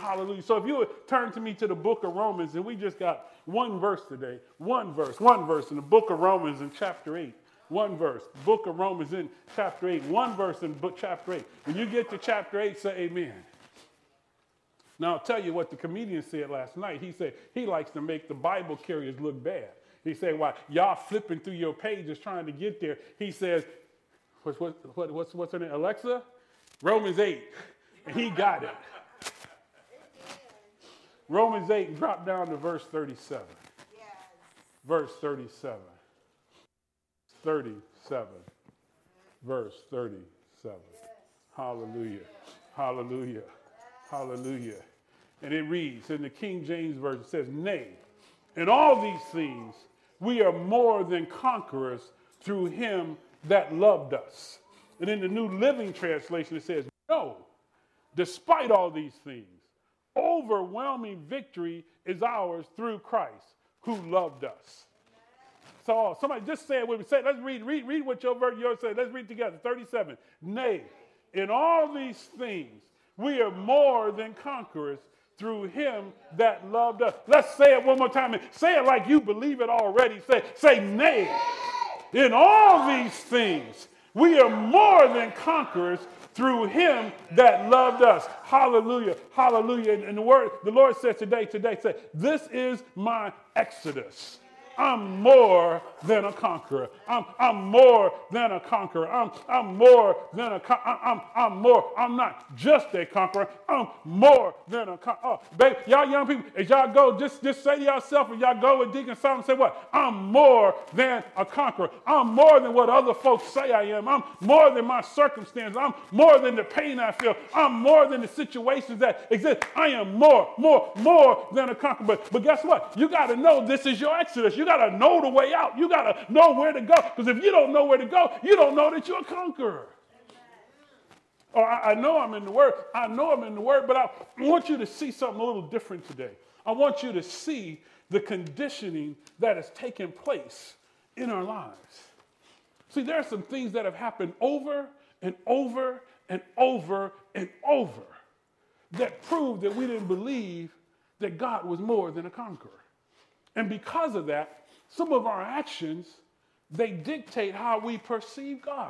hallelujah. So if you would turn to me to the book of Romans, and we just got one verse today, one verse in the book of Romans in chapter 8. One verse, book of Romans in chapter 8. One verse in book chapter 8. When you get to chapter 8, say amen. Now, I'll tell you what the comedian said last night. He said he likes to make the Bible carriers look bad. He said, while y'all flipping through your pages trying to get there, he says, what's her name, Alexa? Romans 8. And he got it. Romans 8, drop down to verse 37. Yes. Verse 37. 37. Verse 37. Hallelujah. Hallelujah. Hallelujah. And it reads in the King James Version, it says, nay, in all these things we are more than conquerors through him that loved us. And in the New Living Translation, it says, no, despite all these things, overwhelming victory is ours through Christ who loved us. So somebody just say it with me. Say, let's read what your verse yours says. Let's read together. 37. Nay, in all these things we are more than conquerors through him that loved us. Let's say it one more time. And say it like you believe it already. Say nay. In all these things we are more than conquerors through him that loved us. Hallelujah. Hallelujah. And the Lord says today, say, this is my exodus. I'm more than a conqueror. I'm more than a conqueror. I'm more than a conqueror. I'm more. I'm not just a conqueror. I'm more than a conqueror. Oh, baby, y'all young people, as y'all go, just say to yourself, and y'all go with Deacon Solomon, say what? I'm more than a conqueror. I'm more than what other folks say I am. I'm more than my circumstances. I'm more than the pain I feel. I'm more than the situations that exist. I am more than a conqueror. But guess what? You got to know this is your exodus. You got to know the way out. You got to know where to go. Because if you don't know where to go, you don't know that you're a conqueror. Oh, I know I'm in the Word. But I want you to see something a little different today. I want you to see the conditioning that has taken place in our lives. See, there are some things that have happened over and over and over and over that prove that we didn't believe that God was more than a conqueror. And because of that, some of our actions, they dictate how we perceive God.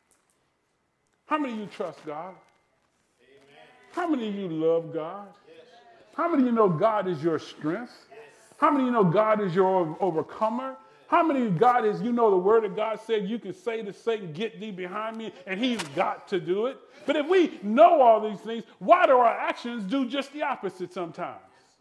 How many of you trust God? Amen. How many of you love God? Yes. How many of you know God is your strength? Yes. How many of you know God is your overcomer? Yes. How many of God is, you know, the word of God said you can say to Satan, get thee behind me, and he's got to do it. But if we know all these things, why do our actions do just the opposite sometimes?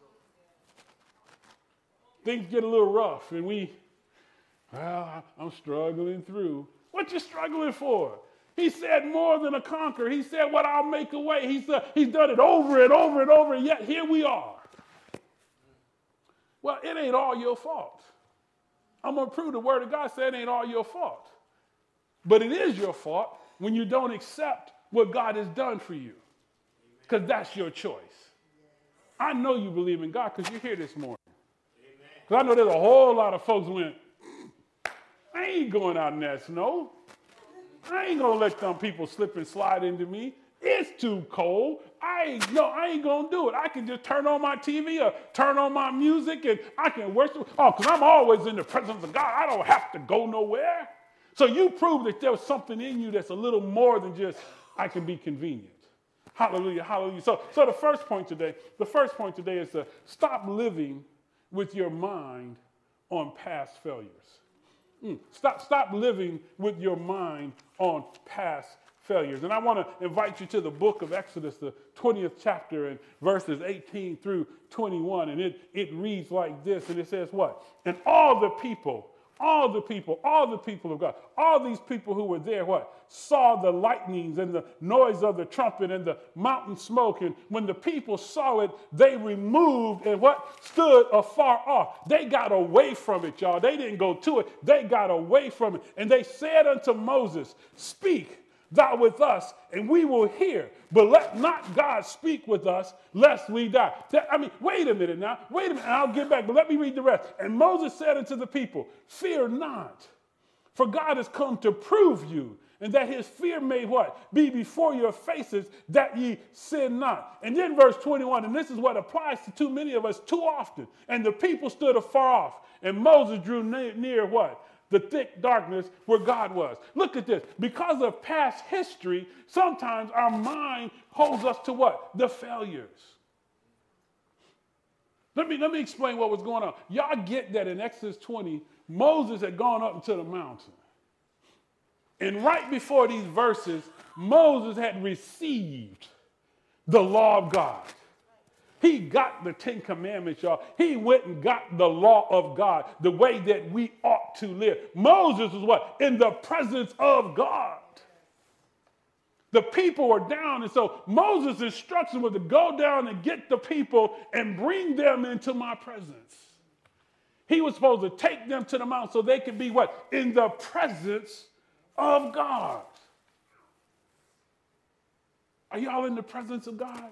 Things get a little rough, and I'm struggling through. What you struggling for? He said more than a conqueror. He said, what I'll make a way. He said, he's done it over and over and over, and yet here we are. Well, it ain't all your fault. I'm going to prove the word of God said it ain't all your fault. But it is your fault when you don't accept what God has done for you. Because that's your choice. I know you believe in God because you're here this morning. Because I know there's a whole lot of folks who went, I ain't going out in that snow. I ain't going to let them people slip and slide into me. It's too cold. I ain't going to do it. I can just turn on my TV or turn on my music and I can worship. Oh, because I'm always in the presence of God. I don't have to go nowhere. So you prove that there's something in you that's a little more than just, I can be convenient. Hallelujah, hallelujah. So the first point today is to stop living with your mind on past failures. Stop living with your mind on past failures. And I want to invite you to the book of Exodus, the 20th chapter, and verses 18 through 21. And it reads like this, and it says what? And all the people of God, all these people who were there, what? Saw the lightnings and the noise of the trumpet and the mountain smoke. And when the people saw it, they removed and what? Stood afar off. They got away from it, y'all. They didn't go to it. They got away from it. And they said unto Moses, speak thou with us, and we will hear. But let not God speak with us, lest we die. I mean, wait a minute now. Wait a minute. I'll get back, but let me read the rest. And Moses said unto the people, fear not, for God has come to prove you, And that his fear may what? Be before your faces, that ye sin not. And then verse 21, and this is what applies to too many of us too often. And the people stood afar off, and Moses drew near what? The thick darkness where God was. Look at this. Because of past history, sometimes our mind holds us to what? The failures. Let me explain what was going on. Y'all get that in Exodus 20, Moses had gone up into the mountain. And right before these verses, Moses had received the law of God. He got the 10 Commandments, y'all. He went and got the law of God, the way that we ought to live. Moses was what? In the presence of God. The people were down, and so Moses' instruction was to go down and get the people and bring them into my presence. He was supposed to take them to the mountain so they could be what? In the presence of God. Are y'all in the presence of God?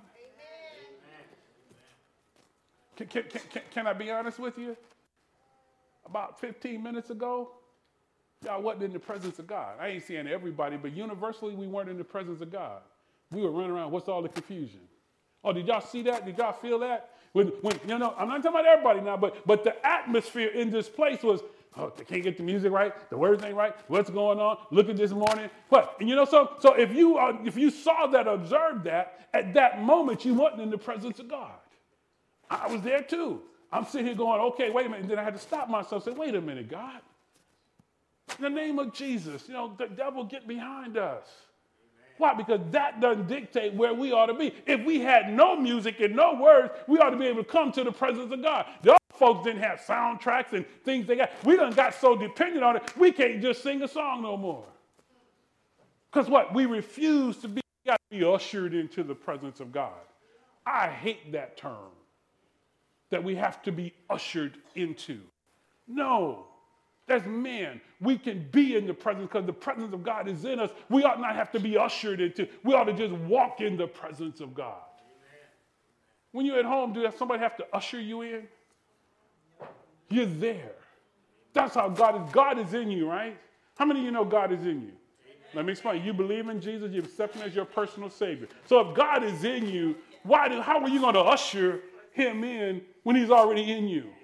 Can I be honest with you? About 15 minutes ago, y'all wasn't in the presence of God. I ain't saying everybody, but universally, we weren't in the presence of God. We were running around, what's all the confusion? Oh, did y'all see that? Did y'all feel that? When I'm not talking about everybody now, but the atmosphere in this place was, oh, they can't get the music right, the words ain't right, what's going on? Look at this morning. What? And so if you saw that, observed that, at that moment, you wasn't in the presence of God. I was there too. I'm sitting here going, okay, wait a minute. And then I had to stop myself and say, wait a minute, God. In the name of Jesus, the devil get behind us. Amen. Why? Because that doesn't dictate where we ought to be. If we had no music and no words, we ought to be able to come to the presence of God. The other folks didn't have soundtracks and things they got. We done got so dependent on it, we can't just sing a song no more. Because what? We refuse to be ushered into the presence of God. I hate that term, that we have to be ushered into. No. As men, we can be in the presence because the presence of God is in us. We ought not have to be ushered into. We ought to just walk in the presence of God. Amen. When you're at home, do somebody have to usher you in? You're there. That's how God is. God is in you, right? How many of you know God is in you? Amen. Let me explain. You believe in Jesus. You accept him as your personal Savior. So if God is in you, how are you going to usher him in when he's already in you?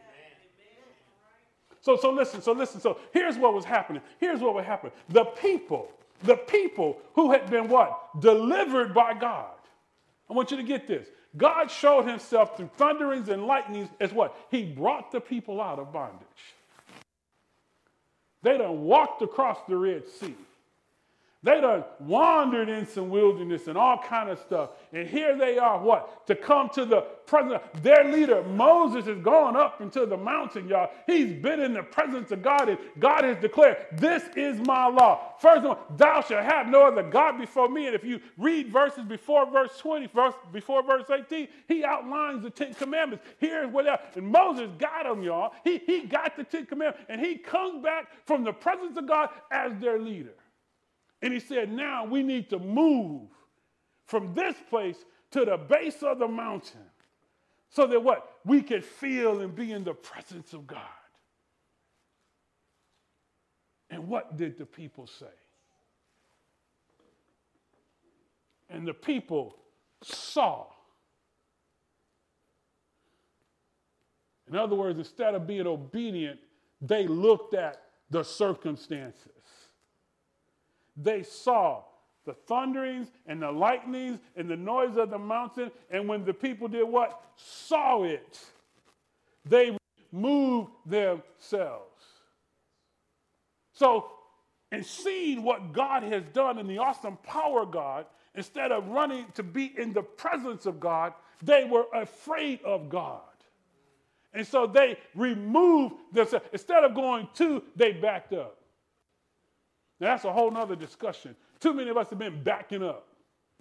So listen. So here's what was happening. The people who had been what? Delivered by God. I want you to get this. God showed himself through thunderings and lightnings as what? He brought the people out of bondage. They done walked across the Red Sea. They done wandered in some wilderness and all kind of stuff. And here they are, what? To come to the presence. Their leader, Moses, has gone up into the mountain, y'all. He's been in the presence of God, and God has declared, this is my law. First of all, thou shalt have no other God before me. And if you read verses before verse 20, before verse 18, he outlines the 10 Commandments. Here's what else. And Moses got them, y'all. He got the 10 Commandments, and he comes back from the presence of God as their leader. And he said, now we need to move from this place to the base of the mountain so that what? We can feel and be in the presence of God. And what did the people say? And the people saw. In other words, instead of being obedient, they looked at the circumstances. They saw the thunderings and the lightnings and the noise of the mountain. And when the people did what? Saw it. They moved themselves. So, in seeing what God has done and the awesome power of God, instead of running to be in the presence of God, they were afraid of God. And so they removed themselves. Instead of going to, they backed up. Now, that's a whole nother discussion. Too many of us have been backing up.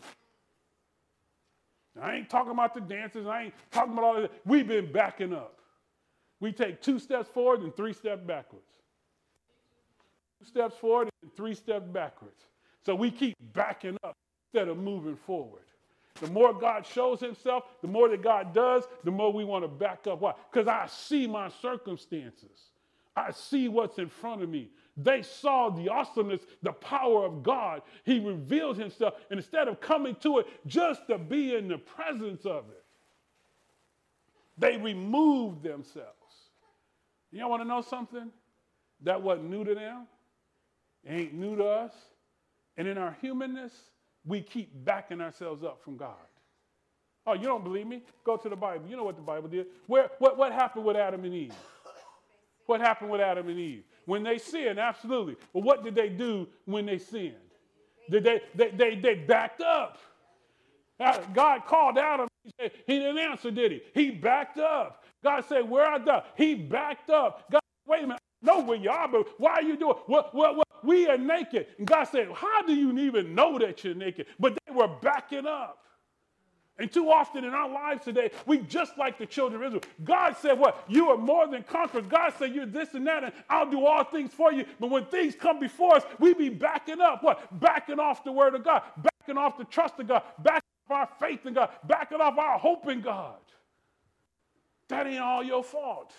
Now, I ain't talking about the dances. I ain't talking about all that. We've been backing up. We take 2 steps forward and 3 steps backwards. 2 steps forward and 3 steps backwards. So we keep backing up instead of moving forward. The more God shows himself, the more that God does, the more we want to back up. Why? Because I see my circumstances. I see what's in front of me. They saw the awesomeness, the power of God. He revealed himself. And instead of coming to it just to be in the presence of it, they removed themselves. Y'all want to know something? That wasn't new to them. It ain't new to us. And in our humanness, we keep backing ourselves up from God. Oh, you don't believe me? Go to the Bible. You know what the Bible did. What happened with Adam and Eve? What happened with Adam and Eve? When they sinned, absolutely. But what did they do when they sinned? They backed up. God called Adam. He didn't answer, did he? He backed up. God said, where art thou? He backed up. God, wait a minute. I know where you are, but why are you doing? What? We are naked. And God said, how do you even know that you're naked? But they were backing up. And too often in our lives today, we just like the children of Israel. God said what? You are more than conquerors. God said you're this and that, and I'll do all things for you. But when things come before us, we be backing up. What? Backing off the word of God. Backing off the trust of God. Backing off our faith in God. Backing off our hope in God. That ain't all your fault.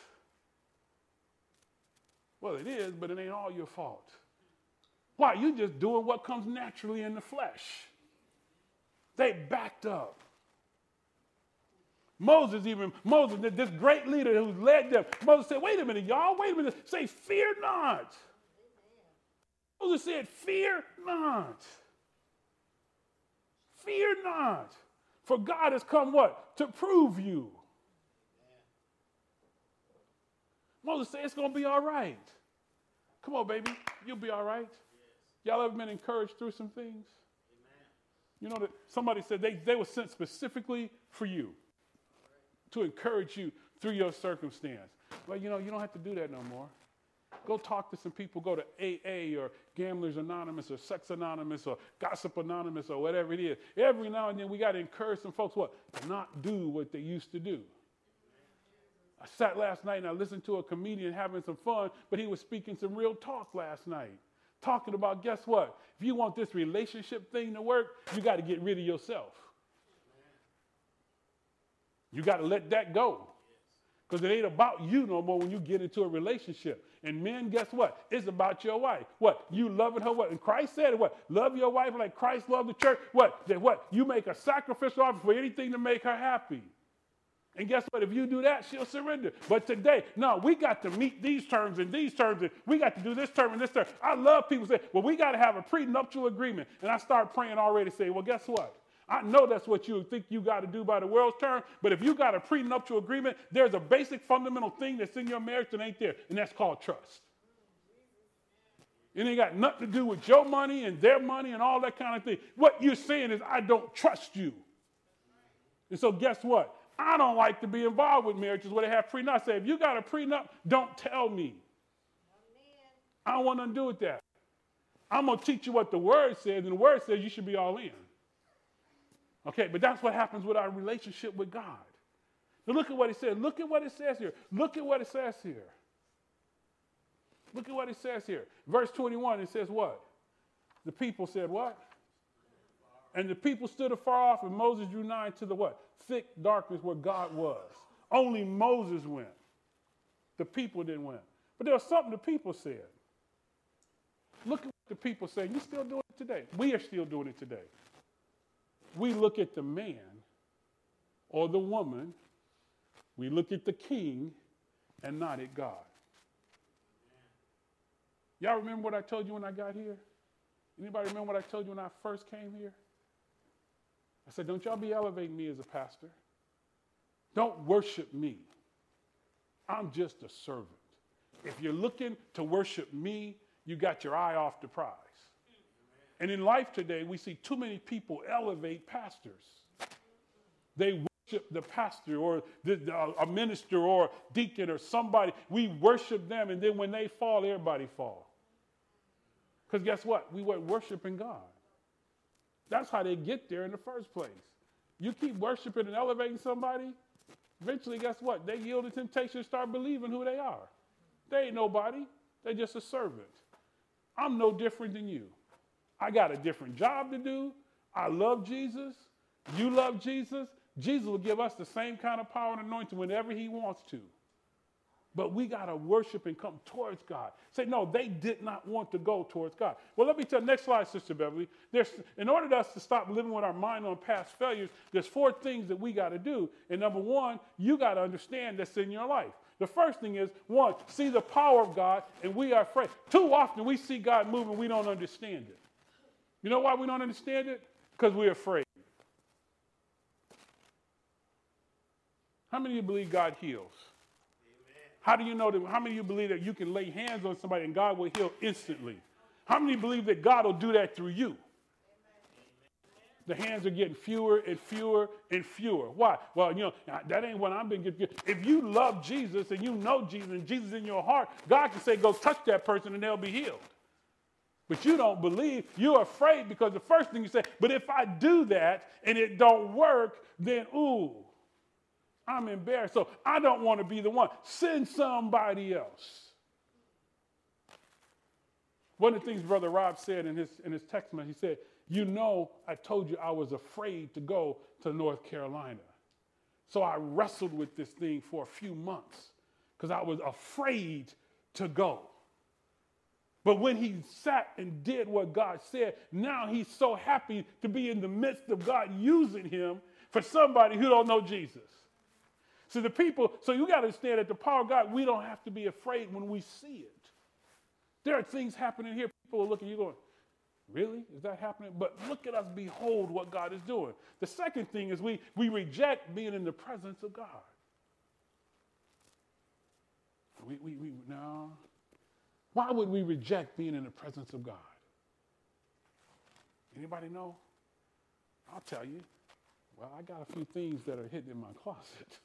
Well, it is, but it ain't all your fault. Why? You just doing what comes naturally in the flesh. They backed up. Moses, this great leader who led them, Moses said, wait a minute, y'all, wait a minute. Say, fear not. Moses said, fear not. Fear not. For God has come what? To prove you. Moses said, it's going to be all right. Come on, baby. You'll be all right. Y'all ever been encouraged through some things? You know that somebody said they were sent specifically for you. To encourage you through your circumstance. Well, you know, you don't have to do that no more. Go talk to some people. Go to AA or Gamblers Anonymous or Sex Anonymous or Gossip Anonymous or whatever it is. Every now and then we got to encourage some folks, what? To not do what they used to do. I sat last night and I listened to a comedian having some fun, but he was speaking some real talk last night. Talking about, guess what? If you want this relationship thing to work, you got to get rid of yourself. You got to let that go. Because it ain't about you no more when you get into a relationship. And men, guess what? It's about your wife. What? You loving her what? And Christ said what? Love your wife like Christ loved the church. What? That what? You make a sacrificial offer for anything to make her happy. And guess what? If you do that, she'll surrender. But today, no, we got to meet these terms and these terms. And we got to do this term and this term. I love people say, well, we got to have a prenuptial agreement. And I start praying already saying, well, guess what? I know that's what you think you got to do by the world's term, but if you got a prenuptial agreement, there's a basic fundamental thing that's in your marriage that ain't there, and that's called trust. It ain't got nothing to do with your money and their money and all that kind of thing. What you're saying is, I don't trust you. And so guess what? I don't like to be involved with marriages where they have prenup. I say, if you got a prenup, don't tell me. I don't want nothing to do with that. I'm going to teach you what the word says, and the word says you should be all in. Okay, but that's what happens with our relationship with God. Now look at what he said. Look at what it says here. Look at what it says here. Look at what it says here. Verse 21, it says what? The people said what? And the people stood afar off, and Moses drew nigh to the what? Thick darkness where God was. Only Moses went. The people didn't win. But there was something the people said. Look at what the people say. You're still doing it today. We are still doing it today. We look at the man or the woman, we look at the king and not at God. Y'all remember what I told you when I got here? Anybody remember what I told you when I first came here? I said, don't y'all be elevating me as a pastor. Don't worship me. I'm just a servant. If you're looking to worship me, you got your eye off the prize. And in life today, we see too many people elevate pastors. They worship the pastor or a minister or deacon or somebody. We worship them, and then when they fall, everybody falls. Because guess what? We weren't worshiping God. That's how they get there in the first place. You keep worshiping and elevating somebody, eventually, guess what? They yield to temptation and start believing who they are. They ain't nobody. They're just a servant. I'm no different than you. I got a different job to do. I love Jesus. You love Jesus. Jesus will give us the same kind of power and anointing whenever he wants to. but we got to worship and come towards God. Say, no, they did not want to go towards God. Well, let me tell you, next slide, Sister Beverly. In order for us to stop living with our mind on past failures, there's 4 things that we got to do. And number 1, you got to understand that's in your life. The first thing is, 1, see the power of God, and we are afraid. Too often we see God move and we don't understand it. You know why we don't understand it? Because we're afraid. How many of you believe God heals? How do you know that? How many of you believe that you can lay hands on somebody and God will heal instantly? How many believe that God will do that through you? The hands are getting fewer and fewer and fewer. Why? Well, that ain't what I've been getting. If you love Jesus and you know Jesus and Jesus in your heart, God can say, go touch that person and they'll be healed. But you don't believe. You're afraid because the first thing you say, but if I do that and it don't work, then I'm embarrassed. So I don't want to be the one. Send somebody else. One of the things Brother Rob said in his text message, he said, I told you I was afraid to go to North Carolina. So I wrestled with this thing for a few months because I was afraid to go. But when he sat and did what God said, now he's so happy to be in the midst of God using him for somebody who don't know Jesus. So you got to understand that the power of God, we don't have to be afraid when we see it. There are things happening here. People are looking at you going, really? Is that happening? But look at us behold what God is doing. The second thing is we reject being in the presence of God. No. Why would we reject being in the presence of God? Anybody know? I'll tell you. Well, I got a few things that are hidden in my closet.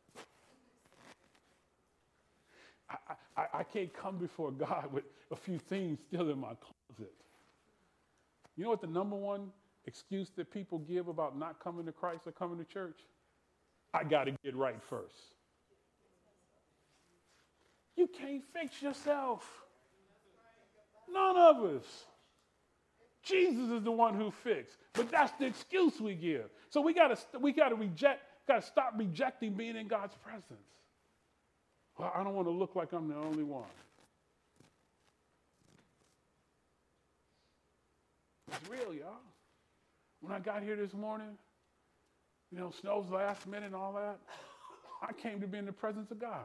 I can't come before God with a few things still in my closet. You know what the number one excuse that people give about not coming to Christ or coming to church? I got to get right first. You can't fix yourself. None of us. Jesus is the one who fixed. But that's the excuse we give. So we got to stop rejecting being in God's presence. Well, I don't want to look like I'm the only one. It's real, y'all. When I got here this morning, snow's last minute and all that, I came to be in the presence of God.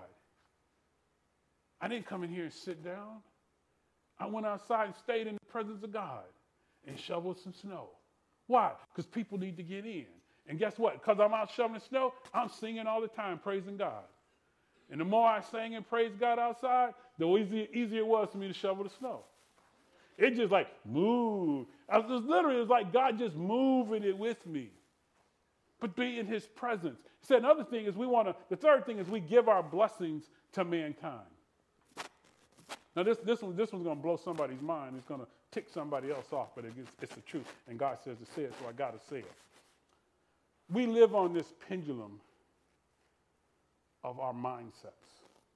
I didn't come in here and sit down. I went outside and stayed in the presence of God and shoveled some snow. Why? Because people need to get in. And guess what? Because I'm out shoveling snow, I'm singing all the time, praising God. And the more I sang and praised God outside, the easier it was for me to shovel the snow. It just moved. It was like God just moving it with me. But be in his presence. He said another thing is the third thing is we give our blessings to mankind. Now this one's going to blow somebody's mind. It's going to tick somebody else off, but it's the truth. And God says to say it, so I got to say it. We live on this pendulum of our mindsets.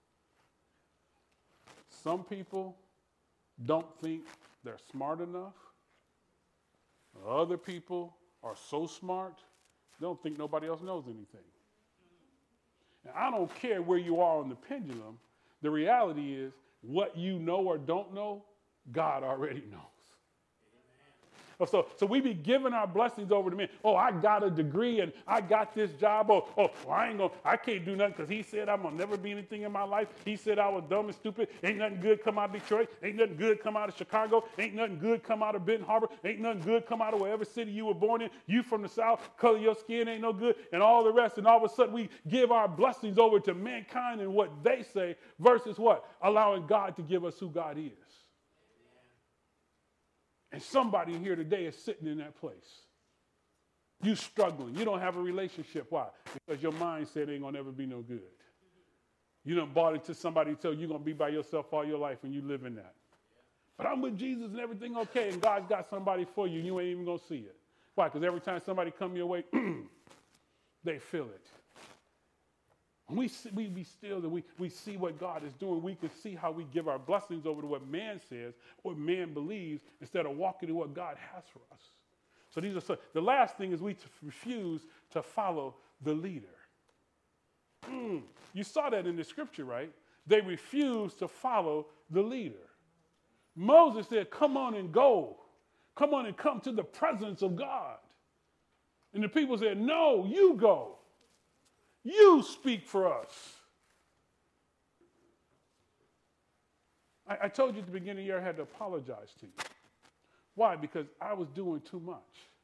Some people don't think they're smart enough. Other people are so smart, they don't think nobody else knows anything. And I don't care where you are on the pendulum. The reality is, what you know or don't know, God already knows. So we be giving our blessings over to men. Oh, I got a degree and I got this job. I can't do nothing because he said I'm going to never be anything in my life. He said I was dumb and stupid. Ain't nothing good come out of Detroit. Ain't nothing good come out of Chicago. Ain't nothing good come out of Benton Harbor. Ain't nothing good come out of wherever city you were born in. You from the South, color of your skin ain't no good, and all the rest. And all of a sudden we give our blessings over to mankind and what they say versus what? Allowing God to give us who God is. And somebody here today is sitting in that place. You struggling. You don't have a relationship. Why? Because your mindset ain't going to ever be no good. You done bought into somebody who tell you you're going to be by yourself all your life and you live in that. But I'm with Jesus and everything okay, and God's got somebody for you and you ain't even going to see it. Why? Because every time somebody come your way, they feel it. When we be still and we see what God is doing, we can see how we give our blessings over to what man says, what man believes, instead of walking in what God has for us. So the last thing is we refuse to follow the leader. You saw that in the scripture, right? They refused to follow the leader. Moses said, come on and go. Come on and come to the presence of God. And the people said, no, you go. You speak for us. I told you at the beginning of the year I had to apologize to you. Why? Because I was doing too much.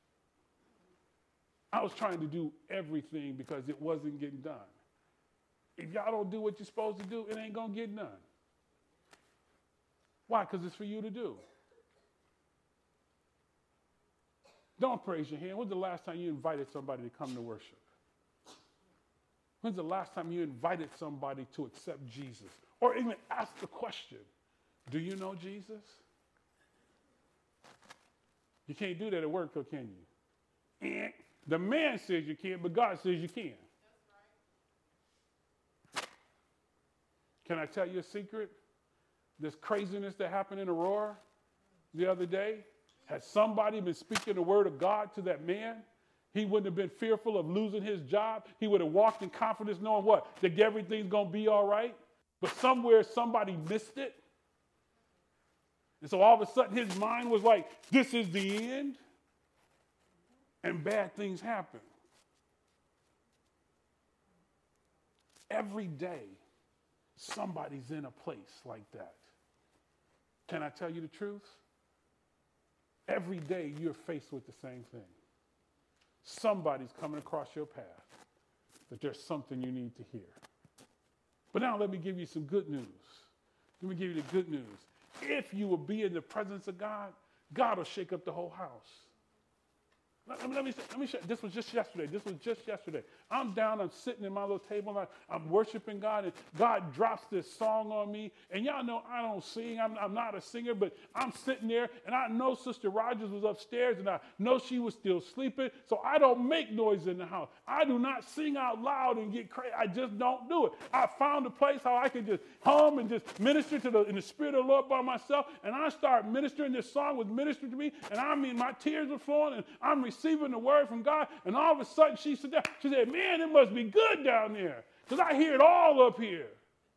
I was trying to do everything because it wasn't getting done. If y'all don't do what you're supposed to do, it ain't going to get done. Why? Because it's for you to do. Don't praise your hand. When's the last time you invited somebody to come to worship? When's the last time you invited somebody to accept Jesus? Or even ask the question, do you know Jesus? You can't do that at work, though, can you? And the man says you can't, but God says you can. Can I tell you a secret? This craziness that happened in Aurora the other day, had somebody been speaking the word of God to that man, he wouldn't have been fearful of losing his job. He would have walked in confidence knowing what? That everything's going to be all right. But somewhere somebody missed it. And so all of a sudden his mind was like, this is the end. And bad things happen. Every day, somebody's in a place like that. Can I tell you the truth? Every day you're faced with the same thing. Somebody's coming across your path that there's something you need to hear. But now let me give you some good news. Let me give you the good news. If you will be in the presence of God, God will shake up the whole house. Let me show. This was just yesterday. I'm down, I'm sitting at my little table, and I'm worshiping God, and God drops this song on me. And y'all know I don't sing. I'm not a singer, but I'm sitting there, and I know Sister Rogers was upstairs, and I know she was still sleeping, so I don't make noise in the house. I do not sing out loud and get crazy. I just don't do it. I found a place how I can just hum and just minister in the Spirit of the Lord by myself, and I start ministering. This song was ministering to me, and I mean, my tears were flowing, and I'm receiving the word from God, and all of a sudden she said, man, it must be good down there, because I hear it all up here.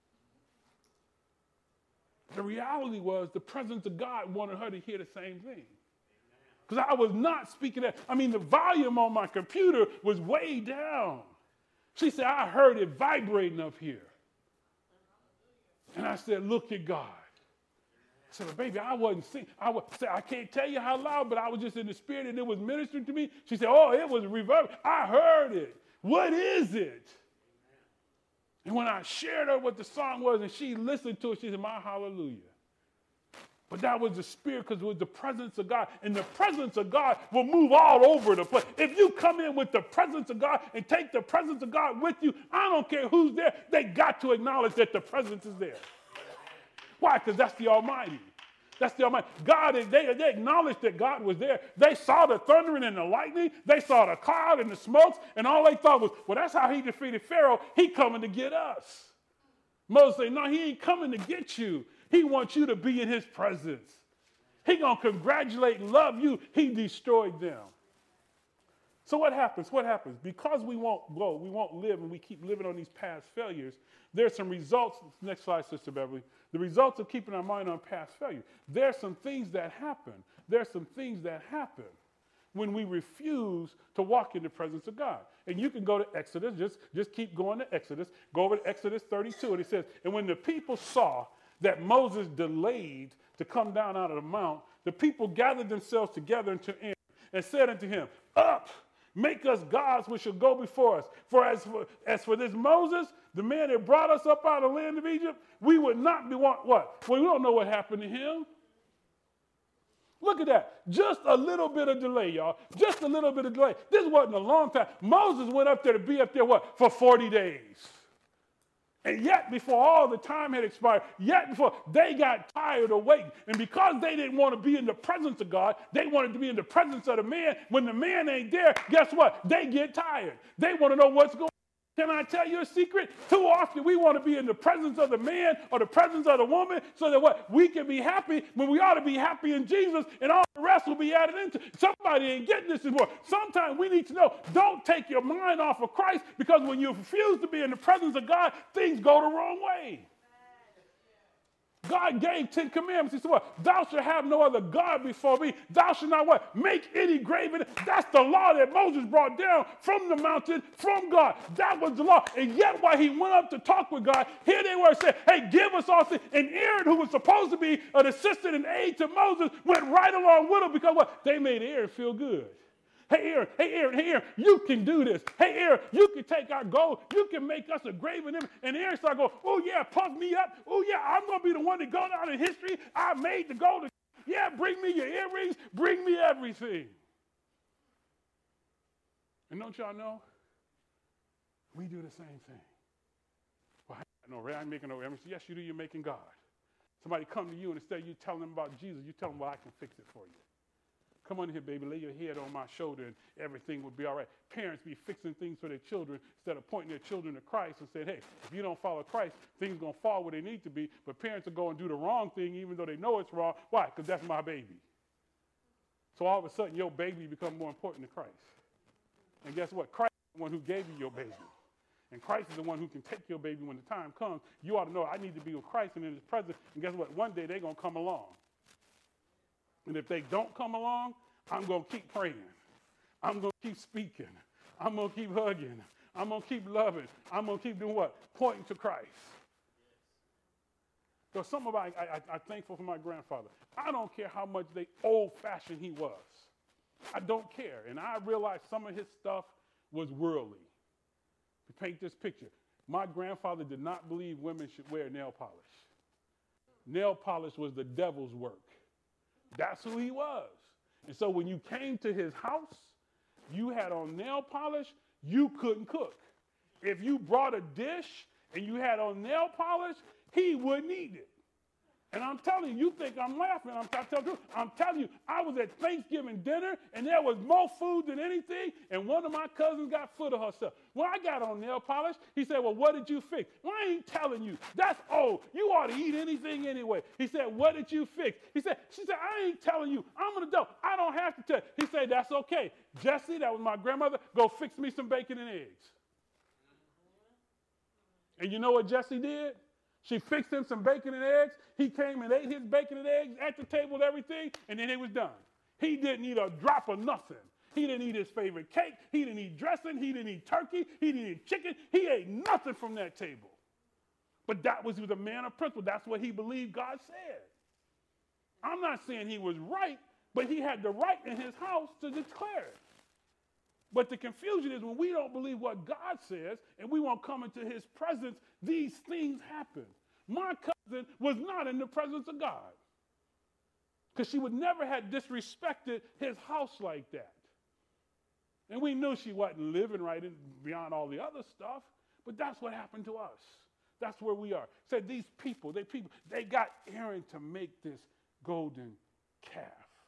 The reality was the presence of God wanted her to hear the same thing. Because I was not speaking that. I mean, the volume on my computer was way down. She said, I heard it vibrating up here. And I said, look at God. I said, baby, I wasn't singing. I can't tell you how loud, but I was just in the Spirit, and it was ministering to me. She said, oh, it was reverb. I heard it. What is it? And when I shared her what the song was, and she listened to it, she said, my hallelujah. But that was the Spirit, because it was the presence of God. And the presence of God will move all over the place. If you come in with the presence of God and take the presence of God with you, I don't care who's there, they got to acknowledge that the presence is there. Why? Because that's the Almighty. That's the Almighty. God, they acknowledged that God was there. They saw the thundering and the lightning. They saw the cloud and the smokes. And all they thought was, well, that's how he defeated Pharaoh. He coming to get us. Moses said, no, he ain't coming to get you. He wants you to be in his presence. He going to congratulate and love you. He destroyed them. So what happens? What happens? Because we won't grow, we won't live, and we keep living on these past failures, there's some results. Next slide, Sister Beverly. The results of keeping our mind on past failure. There's some things that happen. There's some things that happen when we refuse to walk in the presence of God. And you can go to Exodus. Just keep going to Exodus. Go over to Exodus 32, and it says, and when the people saw that Moses delayed to come down out of the mount, the people gathered themselves together unto Aaron and said unto him, up, make us gods which shall go before us. For as for this Moses, the man that brought us up out of the land of Egypt, we would not be what? Well, we don't know what happened to him. Look at that. Just a little bit of delay, y'all. Just a little bit of delay. This wasn't a long time. Moses went up there to be up there, what? For 40 days. And yet, before all the time had expired, yet before they got tired of waiting. And because they didn't want to be in the presence of God, they wanted to be in the presence of the man. When the man ain't there, guess what? They get tired. They want to know what's going on. Can I tell you a secret? Too often we want to be in the presence of the man or the presence of the woman so that what? We can be happy when we ought to be happy in Jesus, and all the rest will be added into. Somebody ain't getting this anymore. Sometimes we need to know, don't take your mind off of Christ, because when you refuse to be in the presence of God, things go the wrong way. God gave 10 commandments. He said, what? Thou shalt have no other God before me. Thou shalt not what? Make any graven. That's the law that Moses brought down from the mountain from God. That was the law. And yet while he went up to talk with God, here they were saying, hey, give us all things. And Aaron, who was supposed to be an assistant and aide to Moses, went right along with him because what? They made Aaron feel good. Hey, Aaron, you can do this. Hey, Aaron, you can take our gold. You can make us a graven image. And Aaron started going, oh, yeah, puff me up. Oh, yeah, I'm going to be the one that goes down in history. I made the golden. Yeah, bring me your earrings. Bring me everything. And don't y'all know? We do the same thing. Well, I ain't making no earrings. Yes, you do. You're making God. Somebody come to you, and instead of you telling them about Jesus, you tell them, well, I can fix it for you. Come on here, baby, lay your head on my shoulder and everything will be all right. Parents be fixing things for their children instead of pointing their children to Christ and saying, hey, if you don't follow Christ, things are going to fall where they need to be. But parents are going to do the wrong thing even though they know it's wrong. Why? Because that's my baby. So all of a sudden, your baby becomes more important than Christ. And guess what? Christ is the one who gave you your baby. And Christ is the one who can take your baby when the time comes. You ought to know, I need to be with Christ and in his presence. And guess what? One day they're going to come along. And if they don't come along, I'm going to keep praying. I'm going to keep speaking. I'm going to keep hugging. I'm going to keep loving. I'm going to keep doing what? Pointing to Christ. So some of I'm thankful for my grandfather. I don't care how much old-fashioned he was. I don't care. And I realized some of his stuff was worldly. To paint this picture, my grandfather did not believe women should wear nail polish. Nail polish was the devil's work. That's who he was. And so when you came to his house, you had on nail polish, you couldn't cook. If you brought a dish and you had on nail polish, he wouldn't eat it. And I'm telling you, you think I'm laughing. I'm telling you, I was at Thanksgiving dinner, and there was more food than anything, and one of my cousins got foot of herself. When I got on nail polish, he said, well, what did you fix? Well, I ain't telling you. That's old. You ought to eat anything anyway. He said, what did you fix? She said, I ain't telling you. I'm an adult. I don't have to tell you. He said, that's okay. Jesse, that was my grandmother, go fix me some bacon and eggs. And you know what Jesse did? She fixed him some bacon and eggs. He came and ate his bacon and eggs at the table and everything, and then it was done. He didn't eat a drop of nothing. He didn't eat his favorite cake. He didn't eat dressing. He didn't eat turkey. He didn't eat chicken. He ate nothing from that table. But he was a man of principle. That's what he believed God said. I'm not saying he was right, but he had the right in his house to declare it. But the confusion is when we don't believe what God says and we won't come into his presence, these things happen. My cousin was not in the presence of God because she would never have disrespected his house like that. And we knew she wasn't living right beyond all the other stuff, but that's what happened to us. That's where we are. Said these people, they got Aaron to make this golden calf.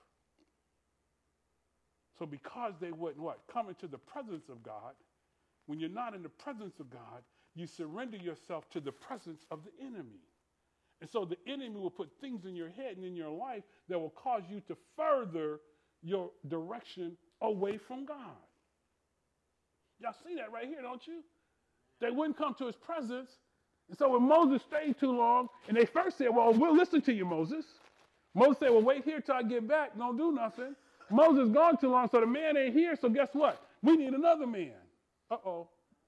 So because they wouldn't come into the presence of God, when you're not in the presence of God, you surrender yourself to the presence of the enemy. And so the enemy will put things in your head and in your life that will cause you to further your direction away from God. Y'all see that right here, don't you? They wouldn't come to his presence. And so when Moses stayed too long, and they first said, well, we'll listen to you, Moses. Moses said, well, wait here till I get back. Don't do nothing. Moses gone too long, so the man ain't here, so guess what? We need another man. Uh-oh.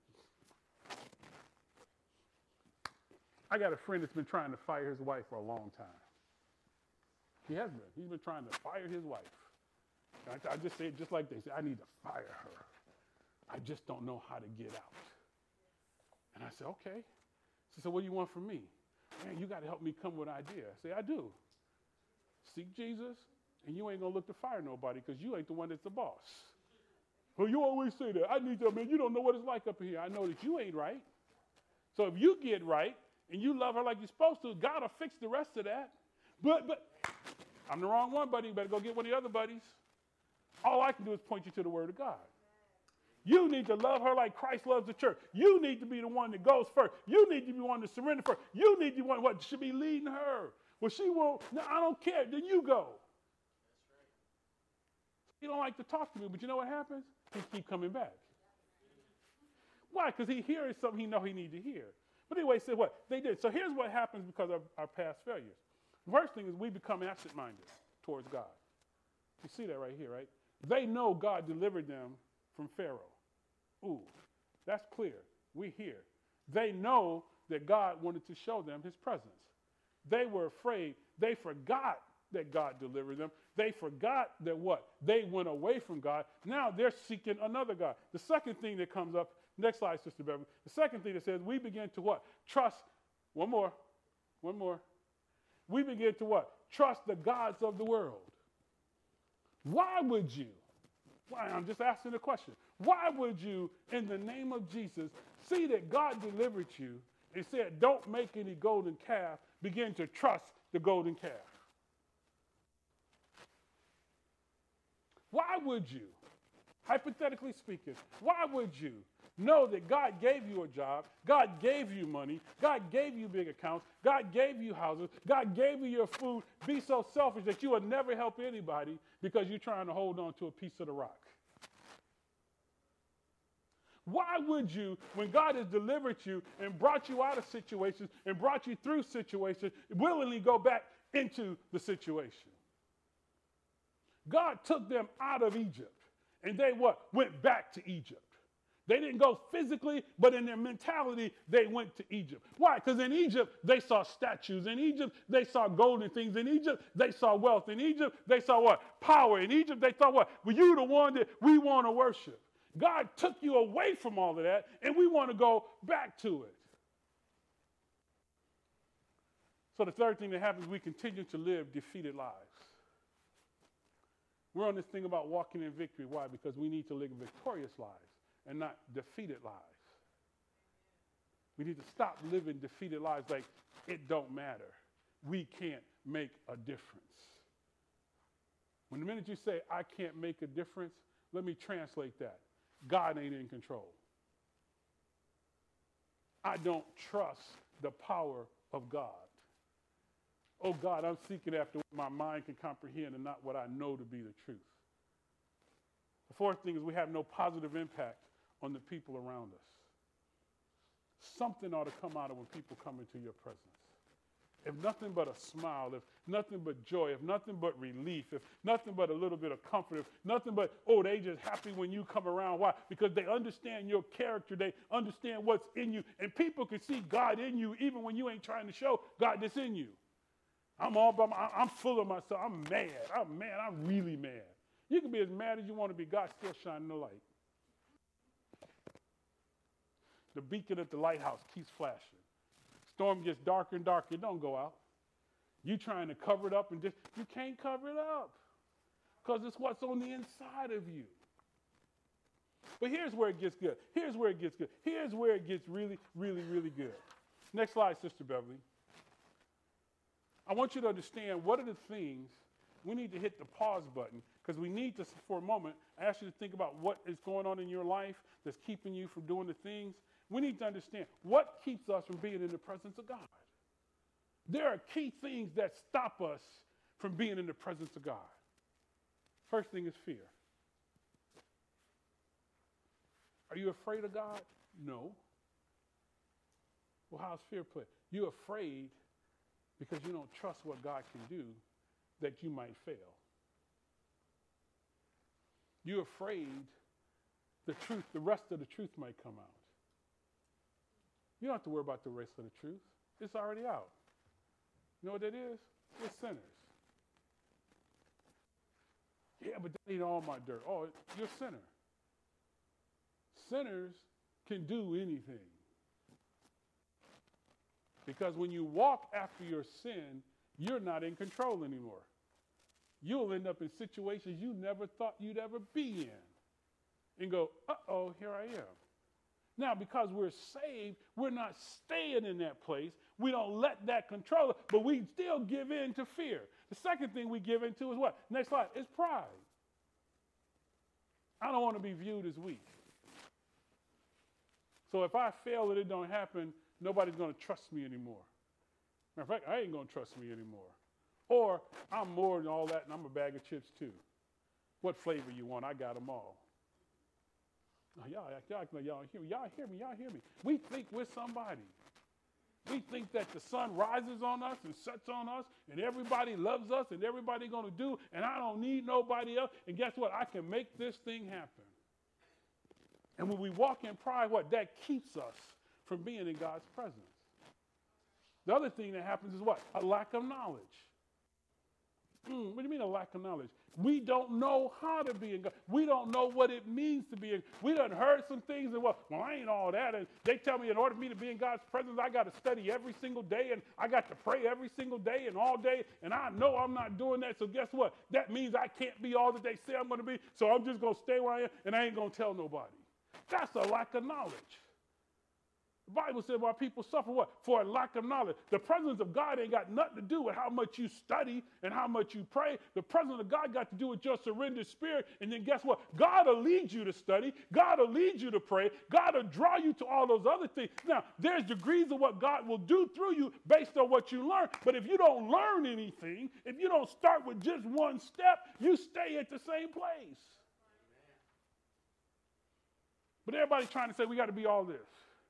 I got a friend that's been trying to fire his wife for a long time. He has been. He's been trying to fire his wife. I just say it just like this. I need to fire her. I just don't know how to get out. And I said, okay. She said, what do you want from me? Man, you got to help me come with an idea. I say, I do. Seek Jesus. And you ain't going to look to fire nobody because you ain't the one that's the boss. Well, you always say that. I need to, man, you don't know what it's like up here. I know that you ain't right. So if you get right and you love her like you're supposed to, God will fix the rest of that. But I'm the wrong one, buddy. You better go get one of the other buddies. All I can do is point you to the word of God. You need to love her like Christ loves the church. You need to be the one that goes first. You need to be the one to surrender first. You need to be the one what should be leading her. Well, she won't. No, I don't care. Then you go. He don't like to talk to me, but you know what happens? He keep coming back. Why? Because he hears something he know he need to hear. But anyway, he said what? They did. So here's what happens because of our past failures. The first thing is we become absent-minded towards God. You see that right here, right? They know God delivered them from Pharaoh. Ooh, that's clear. We hear. They know that God wanted to show them his presence. They were afraid. They forgot that God delivered them. They forgot that what? They went away from God. Now they're seeking another God. The second thing that comes up, next slide, Sister Beverly. The second thing that says we begin to what? Trust. One more. We begin to what? Trust the gods of the world. Why would you? Why? I'm just asking the question. Why would you, in the name of Jesus, see that God delivered you and said, don't make any golden calf, begin to trust the golden calf? Why would you, hypothetically speaking, why would you know that God gave you a job, God gave you money, God gave you big accounts, God gave you houses, God gave you your food, be so selfish that you would never help anybody because you're trying to hold on to a piece of the rock? Why would you, when God has delivered you and brought you out of situations and brought you through situations, willingly go back into the situation? God took them out of Egypt, and they what? Went back to Egypt. They didn't go physically, but in their mentality, they went to Egypt. Why? Because in Egypt, they saw statues. In Egypt, they saw golden things. In Egypt, they saw wealth. In Egypt, they saw what? Power. In Egypt, they thought what? Well, you the one that we want to worship. God took you away from all of that, and we want to go back to it. So the third thing that happens, we continue to live defeated lives. We're on this thing about walking in victory. Why? Because we need to live victorious lives and not defeated lives. We need to stop living defeated lives like it don't matter. We can't make a difference. When the minute you say, I can't make a difference, let me translate that. God ain't in control. I don't trust the power of God. Oh God, I'm seeking after what my mind can comprehend and not what I know to be the truth. The fourth thing is we have no positive impact on the people around us. Something ought to come out of when people come into your presence. If nothing but a smile, if nothing but joy, if nothing but relief, if nothing but a little bit of comfort, if nothing but, oh, they just happy when you come around. Why? Because they understand your character. They understand what's in you. And people can see God in you even when you ain't trying to show God that's in you. I'm full of myself. I'm mad. I'm really mad. You can be as mad as you want to be. God still shining the light. The beacon at the lighthouse keeps flashing. Storm gets darker and darker. Don't go out. You trying to cover it up and you can't cover it up because it's what's on the inside of you. But here's where it gets good. Here's where it gets really, really, really good. Next slide, Sister Beverly. I want you to understand what are the things we need to hit the pause button because we need to, for a moment, I ask you to think about what is going on in your life that's keeping you from doing the things. We need to understand what keeps us from being in the presence of God. There are key things that stop us from being in the presence of God. First thing is fear. Are you afraid of God? No. Well, how's fear play? You're afraid because you don't trust what God can do, that you might fail. You're afraid the rest of the truth might come out. You don't have to worry about the rest of the truth. It's already out. You know what that is? It's sinners. Yeah, but that ain't all my dirt. Oh, you're a sinner. Sinners can do anything. Because when you walk after your sin, you're not in control anymore. You'll end up in situations you never thought you'd ever be in. And go, uh-oh, here I am. Now, because we're saved, we're not staying in that place. We don't let that control us, but we still give in to fear. The second thing we give into is what? Next slide, is pride. I don't want to be viewed as weak. So if I fail and it don't happen, nobody's going to trust me anymore. Matter of fact, I ain't going to trust me anymore. Or I'm more than all that and I'm a bag of chips too. What flavor you want? I got them all. Oh, y'all hear me. We think we're somebody. We think that the sun rises on us and sets on us, and everybody loves us, and everybody going to do, and I don't need nobody else. And guess what? I can make this thing happen. And when we walk in pride, what? That keeps us from being in God's presence. The other thing that happens is what? A lack of knowledge. What do you mean a lack of knowledge? We don't know how to be in God. We don't know what it means to be in. We done heard some things and well, I ain't all that. And they tell me in order for me to be in God's presence, I got to study every single day and I got to pray every single day and all day. And I know I'm not doing that. So guess what? That means I can't be all that they say I'm going to be. So I'm just going to stay where I am and I ain't going to tell nobody. That's a lack of knowledge. The Bible said why people suffer what? For a lack of knowledge. The presence of God ain't got nothing to do with how much you study and how much you pray. The presence of God got to do with your surrendered spirit. And then guess what? God will lead you to study. God will lead you to pray. God will draw you to all those other things. Now, there's degrees of what God will do through you based on what you learn. But if you don't learn anything, if you don't start with just one step, you stay at the same place. But everybody's trying to say we got to be all this.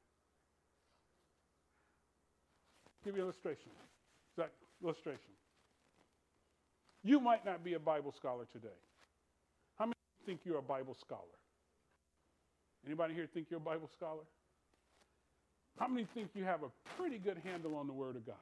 Give you an illustration. Exact illustration. You might not be a Bible scholar today. How many think you're a Bible scholar? Anybody here think you're a Bible scholar? How many think you have a pretty good handle on the Word of God?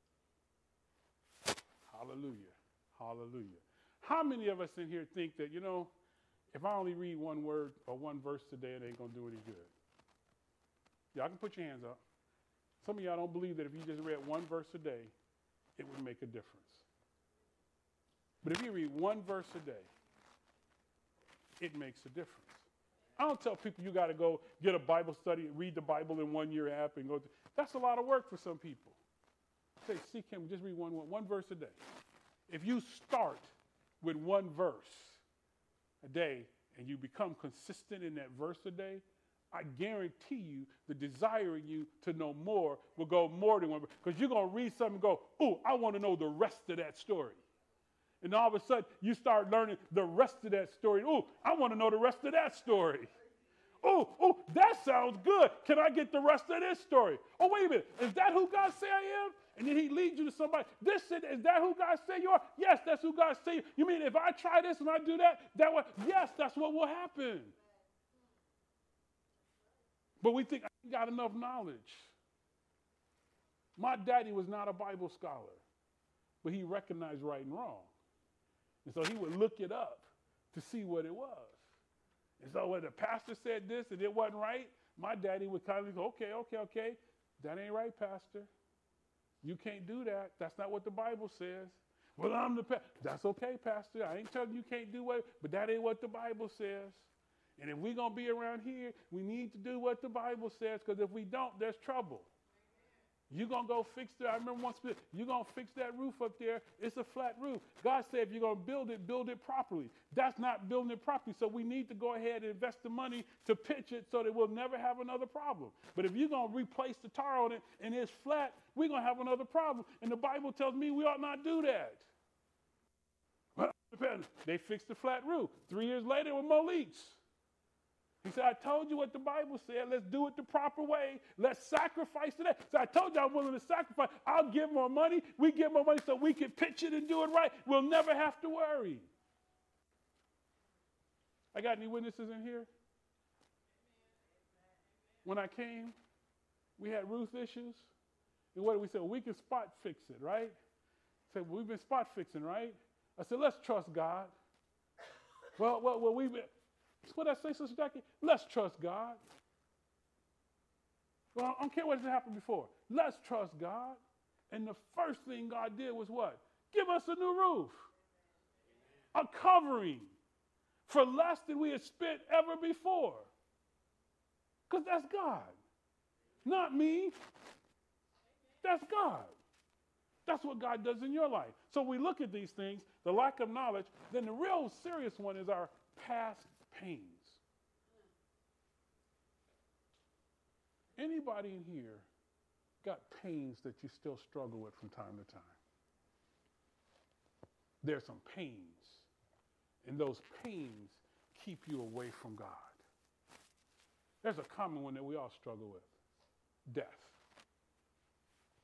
Hallelujah. Hallelujah. How many of us in here think that, if I only read one word or one verse today, it ain't going to do any good? Y'all can put your hands up. Some of y'all don't believe that if you just read one verse a day, it would make a difference. But if you read one verse a day, it makes a difference. I don't tell people you got to go get a Bible study and read the Bible in 1 year app and go. That's a lot of work for some people. Say, seek him, just read one verse a day. If you start with one verse a day and you become consistent in that verse a day, I guarantee you the desire in you to know more will go more than one. Because you're going to read something and go, oh, I want to know the rest of that story. And all of a sudden, you start learning the rest of that story. Oh, I want to know the rest of that story. Oh, that sounds good. Can I get the rest of this story? Oh, wait a minute. Is that who God say I am? And then he leads you to somebody. Is that who God say you are? Yes, that's who God say you are. You mean if I try this and I do that way? Yes, that's what will happen. But we think I ain't got enough knowledge. My daddy was not a Bible scholar, but he recognized right and wrong. And so he would look it up to see what it was. And so when the pastor said this and it wasn't right, my daddy would kind of go, okay. That ain't right, pastor. You can't do that. That's not what the Bible says. Well, I'm the pastor. That's okay, pastor. I ain't telling you can't do it, but that ain't what the Bible says. And if we're going to be around here, we need to do what the Bible says, because if we don't, there's trouble. You're going to go fix that. I remember once, you're going to fix that roof up there. It's a flat roof. God said if you're going to build it properly. That's not building it properly. So we need to go ahead and invest the money to pitch it so that we'll never have another problem. But if you're going to replace the tar on it and it's flat, we're going to have another problem. And the Bible tells me we ought not do that. Well, they fixed the flat roof. 3 years later, there were more leaks. He said, I told you what the Bible said. Let's do it the proper way. Let's sacrifice today. So I told you I'm willing to sacrifice. I'll give more money. We give more money so we can pitch it and do it right. We'll never have to worry. I got any witnesses in here? When I came, we had roof issues. And what did we say? Well, we can spot fix it, right? I said, well, we've been spot fixing, right? I said, let's trust God. Well, we've been... That's what I say, Sister Jackie. Let's trust God. Well, I don't care what has happened before. Let's trust God. And the first thing God did was what? Give us a new roof. A covering for less than we had spent ever before. Because that's God. Not me. That's God. That's what God does in your life. So we look at these things, the lack of knowledge, then the real serious one is our past pains. Anybody in here got pains that you still struggle with from time to time? There's some pains, and those pains keep you away from God. There's a common one that we all struggle with: death.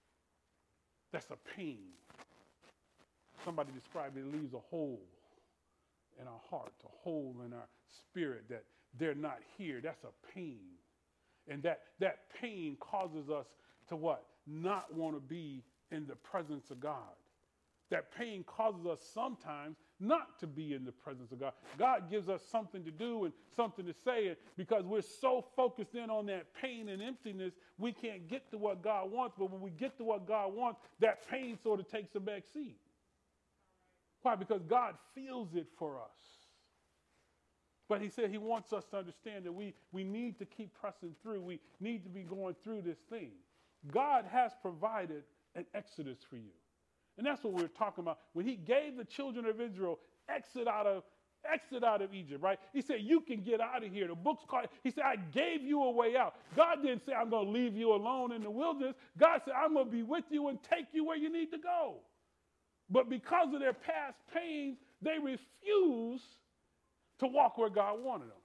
That's a pain. Somebody described it leaves a hole in our heart, a hole in our spirit that they're not here. That's a pain. And that pain causes us to what? Not want to be in the presence of God. That pain causes us sometimes not to be in the presence of God. God gives us something to do and something to say, and because we're so focused in on that pain and emptiness, we can't get to what God wants. But when we get to what God wants, that pain sort of takes a back seat. Why? Because God feels it for us. But he said he wants us to understand that we need to keep pressing through. We need to be going through this thing. God has provided an exodus for you. And that's what we're talking about. When he gave the children of Israel exit out of Egypt, right? He said, you can get out of here. The book's called, he said, I gave you a way out. God didn't say, I'm going to leave you alone in the wilderness. God said, I'm going to be with you and take you where you need to go. But because of their past pains, they refuse to walk where God wanted them.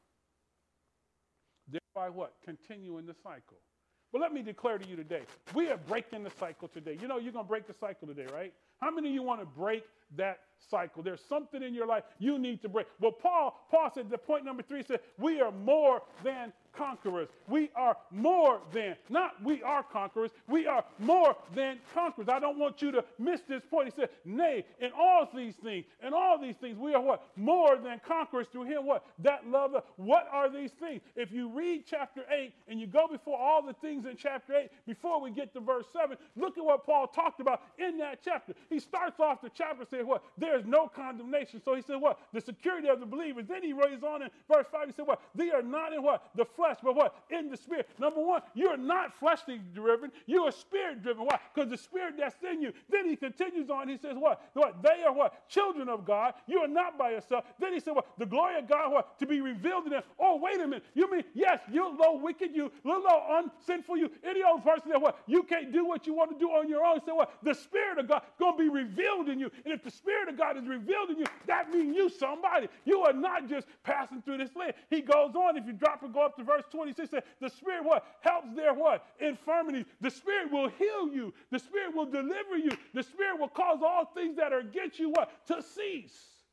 Thereby what? Continuing the cycle. But let me declare to you today, we are breaking the cycle today. You know you're going to break the cycle today, right? How many of you want to break that cycle? There's something in your life you need to break. Well, Paul said, the point number 3 said, we are more than conquerors. We are more than, not we are conquerors, we are more than conquerors. I don't want you to miss this point. He said, nay, in all these things, we are what? More than conquerors through him, what? That love. What are these things? If you read chapter 8 and you go before all the things in chapter 8, before we get to verse 7, look at what Paul talked about in that chapter. He starts off the chapter saying what? There's no condemnation. So he said what? The security of the believers. Then he raised on in verse 5, he said what? They are not in what? The flesh, but what? In the spirit. Number one, you're not fleshly driven. You are spirit driven. Why? Because the spirit that's in you. Then he continues on. He says what? They are what? Children of God. You are not by yourself. Then he said what? The glory of God, what? To be revealed in them. Oh, wait a minute. You mean, yes, you're low wicked, you little unsinful, you any old person that what? You can't do what you want to do on your own. He said what? The spirit of God is going to be revealed in you. And if the spirit of God is revealed in you, that means you somebody. You are not just passing through this land. He goes on. If you drop and go up to verse 26, said, the spirit what? Helps their what? Infirmity. The spirit will heal you. The spirit will deliver you. The spirit will cause all things that are against you what? To cease.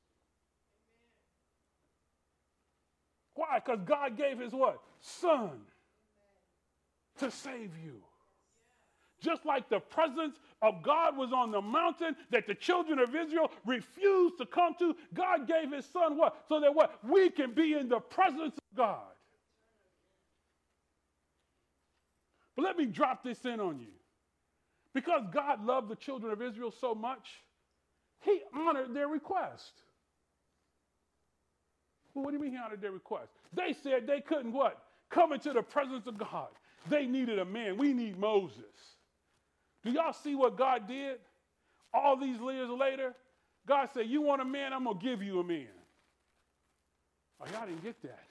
Why? Because God gave his what? Son to save you. Just like the presence of God was on the mountain that the children of Israel refused to come to, God gave his son what? So that what? We can be in the presence of God. But let me drop this in on you. Because God loved the children of Israel so much, he honored their request. Well, what do you mean he honored their request? They said they couldn't what? Come into the presence of God. They needed a man. We need Moses. Do y'all see what God did? All these years later, God said, you want a man? I'm going to give you a man. Oh, y'all didn't get that.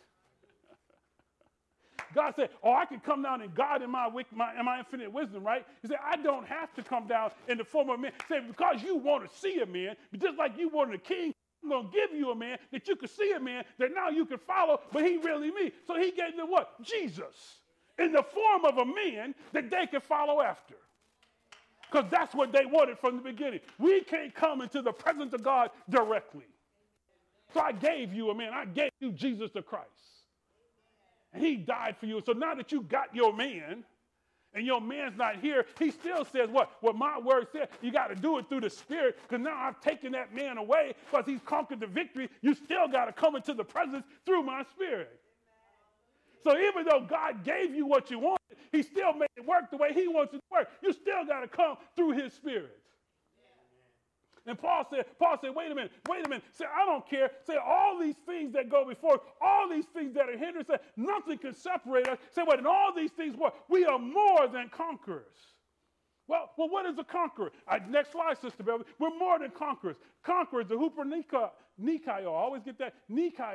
God said, oh, I can come down in God in my infinite wisdom, right? He said, I don't have to come down in the form of a man. He said, because you want to see a man, just like you wanted a king, I'm going to give you a man that you could see a man that now you can follow, but he really me. So he gave them what? Jesus. In the form of a man that they could follow after. Because that's what they wanted from the beginning. We can't come into the presence of God directly. So I gave you a man. I gave you Jesus the Christ. And he died for you. So now that you got your man, and your man's not here, he still says what? What my word said, you got to do it through the Spirit, because now I've taken that man away because he's conquered the victory. You still got to come into the presence through my Spirit. So even though God gave you what you wanted, he still made it work the way he wants it to work. You still got to come through his Spirit. And Paul said, wait a minute. Say, I don't care. Say, all these things that go before, all these things that are hindrance, say, nothing can separate us. Say, what? In all these things, what? We are more than conquerors. Well, what is a conqueror? Next slide, Sister Beverly. We're more than conquerors. Conquerors, the Huper Nikao. I always get that. Nikao.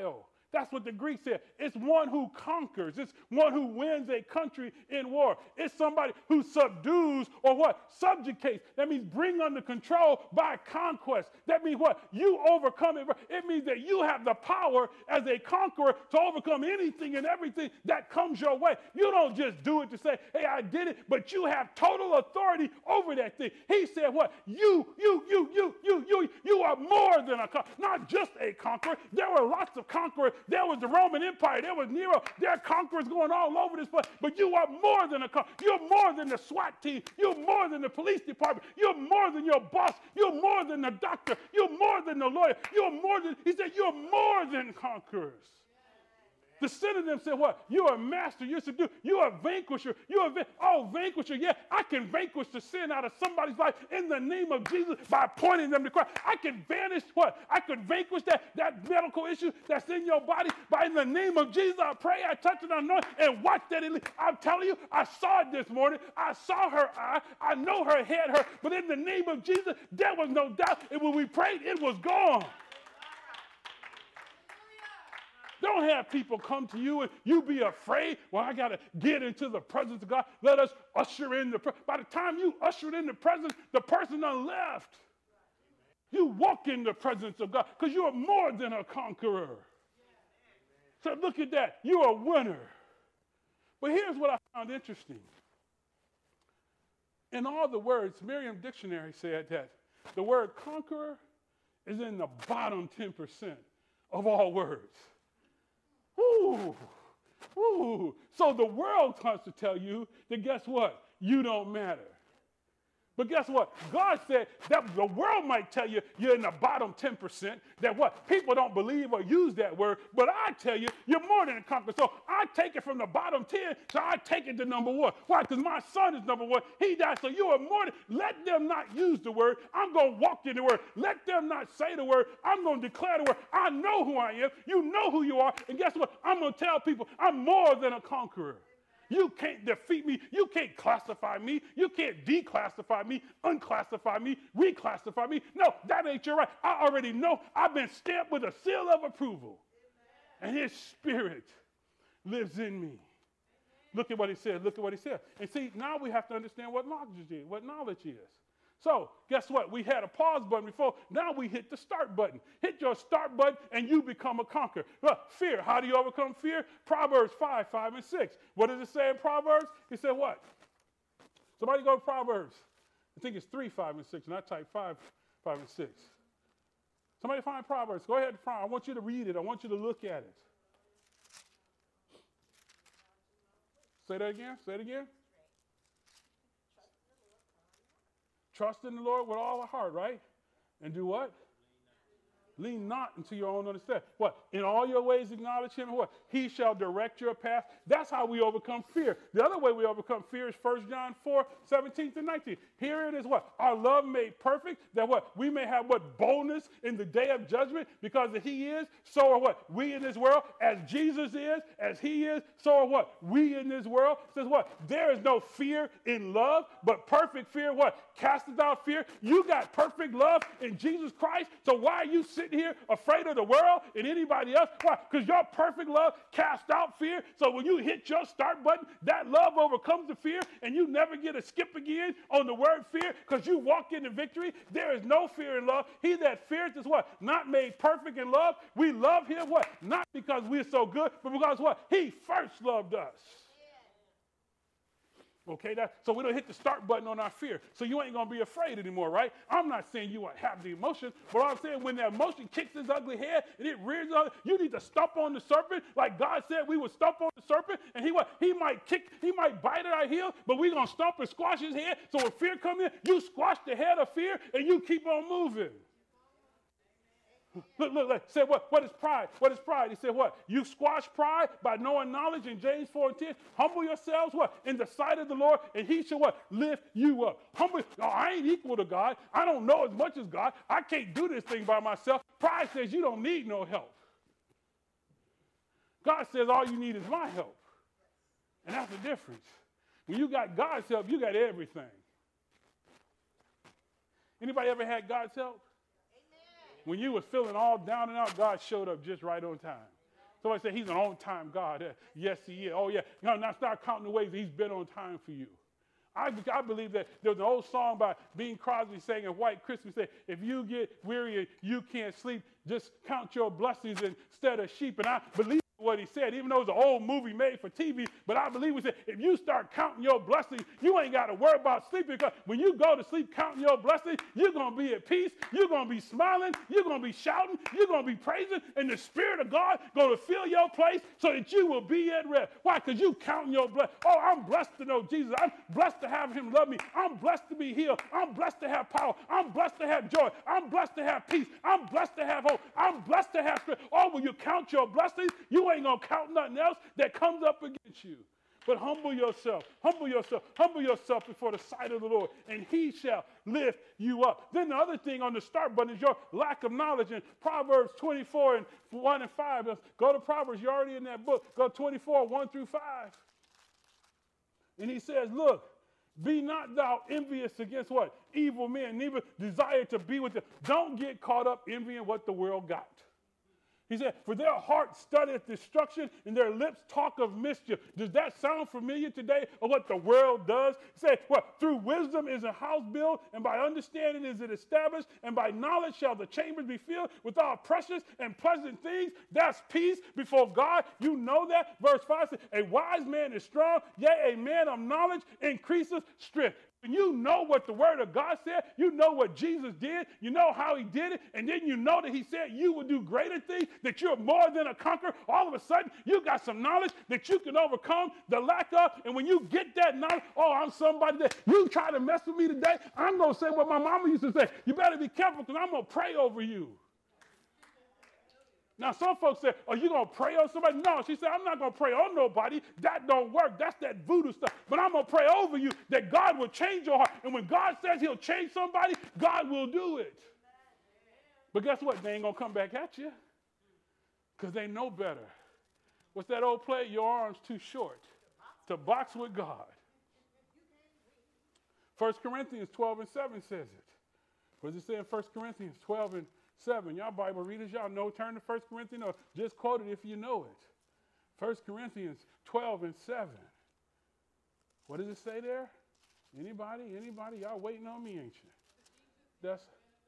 That's what the Greek said. It's one who conquers. It's one who wins a country in war. It's somebody who subdues or what? Subjugates. That means bring under control by conquest. That means what? You overcome it. It means that you have the power as a conqueror to overcome anything and everything that comes your way. You don't just do it to say, hey, I did it, but you have total authority over that thing. He said what? You are more than a conqueror. Not just a conqueror. There were lots of conquerors. There was the Roman Empire. There was Nero. There are conquerors going all over this place. But you are more than a conqueror. You're more than the SWAT team. You're more than the police department. You're more than your boss. You're more than the doctor. You're more than the lawyer. You're more than, he said, you're more than conquerors. The synonym said what? You're a master. You're subdued. You're a vanquisher. Vanquisher. Yeah, I can vanquish the sin out of somebody's life in the name of Jesus by pointing them to Christ. I can vanish what? I could vanquish that medical issue that's in your body by in the name of Jesus. I pray, I touch it, I know it, and watch that. I'm telling you, I saw it this morning. I saw her eye. I know her head hurt. But in the name of Jesus, there was no doubt. And when we prayed, it was gone. Don't have people come to you and you be afraid. Well, I got to get into the presence of God. Let us usher in the presence. By the time you ushered in the presence, the person done left. You walk in the presence of God because you are more than a conqueror. So look at that. You're a winner. But here's what I found interesting. In all the words, Merriam Dictionary said that the word conqueror is in the bottom 10% of all words. Ooh, ooh. So the world wants to tell you that guess what? You don't matter. But guess what? God said that the world might tell you you're in the bottom 10%, that what? People don't believe or use that word, but I tell you, you're more than a conqueror. So I take it from the bottom 10, so I take it to number 1. Why? Because my son is number 1. He died, so you are more than, let them not use the word. I'm going to walk in the word. Let them not say the word. I'm going to declare the word. I know who I am. You know who you are. And guess what? I'm going to tell people I'm more than a conqueror. You can't defeat me. You can't classify me. You can't declassify me, unclassify me, reclassify me. No, that ain't your right. I already know. I've been stamped with a seal of approval. Amen. And his spirit lives in me. Amen. Look at what he said. Look at what he said. And see, now we have to understand what knowledge is. So, guess what? We had a pause button before. Now we hit the start button. Hit your start button and you become a conqueror. Look, fear. How do you overcome fear? Proverbs 5, 5, and 6. What does it say in Proverbs? It said what? Somebody go to Proverbs. I think it's 3, 5, and 6, and I type 5, 5, and 6. Somebody find Proverbs. Go ahead and find. I want you to read it. I want you to look at it. Say that again. Say it again. Trust in the Lord with all our heart, right? And do what? Lean not into your own understanding. What? In all your ways acknowledge him. What? He shall direct your path. That's how we overcome fear. The other way we overcome fear is 1 John 4, 17 to 19. Here it is what? Our love made perfect, that what? We may have what? Boldness in the day of judgment, because as he is, so are what? We in this world. As Jesus is, as he is, so are what? We in this world. It says what? There is no fear in love, but perfect fear what? Casteth out fear. You got perfect love in Jesus Christ, so why are you sitting here afraid of the world and anybody else? Why? Because your perfect love casts out fear. So when you hit your start button, that love overcomes the fear, and you never get a skip again on the word fear, because you walk into victory. There is no fear in love. He that fears is what? Not made perfect in love. We love him what? Not because we're so good, but because what? He first loved us. Okay, so we don't hit the start button on our fear. So you ain't going to be afraid anymore, right? I'm not saying you won't have the emotion, but I'm saying when that emotion kicks its ugly head and it rears up, you need to stomp on the serpent like God said we would stomp on the serpent. And he might bite at our heel, but we're going to stomp and squash his head. So when fear comes in, you squash the head of fear and you keep on moving. Look. Say what is pride? What is pride? He said what? You squash pride by knowing knowledge in James 4 and 10. Humble yourselves what? In the sight of the Lord, and he shall what? Lift you up. Humble. No, I ain't equal to God. I don't know as much as God. I can't do this thing by myself. Pride says you don't need no help. God says all you need is my help. And that's the difference. When you got God's help, you got everything. Anybody ever had God's help? When you was feeling all down and out, God showed up just right on time. Somebody say he's an on-time God. Yes, he is. Oh, yeah. Now start counting the ways he's been on time for you. I believe that there's an old song by Bing Crosby saying in White Christmas, say, if you get weary and you can't sleep, just count your blessings instead of sheep. And I believe what he said, even though it's an old movie made for TV, but I believe he said, if you start counting your blessings, you ain't got to worry about sleeping, because when you go to sleep counting your blessings, you're going to be at peace, you're going to be smiling, you're going to be shouting, you're going to be praising, and the Spirit of God going to fill your place so that you will be at rest. Why? Because you counting your blessings. Oh, I'm blessed to know Jesus. I'm blessed to have him love me. I'm blessed to be healed. I'm blessed to have power. I'm blessed to have joy. I'm blessed to have peace. I'm blessed to have hope. I'm blessed to have strength. Oh, when you count your blessings, you ain't going to count nothing else that comes up against you. But humble yourself before the sight of the Lord, and he shall lift you up. Then the other thing on the start button is your lack of knowledge. In Proverbs 24 and 1 and 5, go to Proverbs, you're already in that book. Go 24, 1 through 5. And he says, look, be not thou envious against what? Evil men, neither desire to be with them. Don't get caught up envying what the world got. He said, for their heart studieth destruction, and their lips talk of mischief. Does that sound familiar today of what the world does? He said, what? Through wisdom is a house built, and by understanding is it established, and by knowledge shall the chambers be filled with all precious and pleasant things. That's peace before God. You know that. Verse 5 says, a wise man is strong, yea, a man of knowledge increaseth strength. When you know what the word of God said, you know what Jesus did, you know how he did it, and then you know that he said you will do greater things, that you're more than a conqueror. All of a sudden, you got some knowledge that you can overcome the lack of, and when you get that knowledge, oh, I'm somebody that you try to mess with me today, I'm going to say what my mama used to say, you better be careful because I'm going to pray over you. Now, some folks say, are you going to pray on somebody? No, she said, I'm not going to pray on nobody. That don't work. That's that voodoo stuff. But I'm going to pray over you that God will change your heart. And when God says he'll change somebody, God will do it. But guess what? They ain't going to come back at you because they know better. What's that old play? Your arm's too short to box with God. 1 Corinthians 12 and 7 says it. What does it say in 1 Corinthians 12 and 7? Y'all Bible readers, y'all know, turn to 1 Corinthians or just quote it if you know it. 1 Corinthians 12 and 7. What does it say there? Anybody? Y'all waiting on me, ain't you? That's